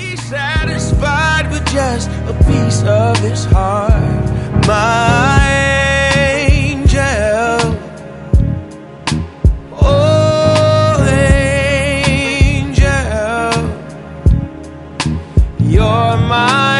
satisfied with just a piece of his heart. My angel, oh angel, you're my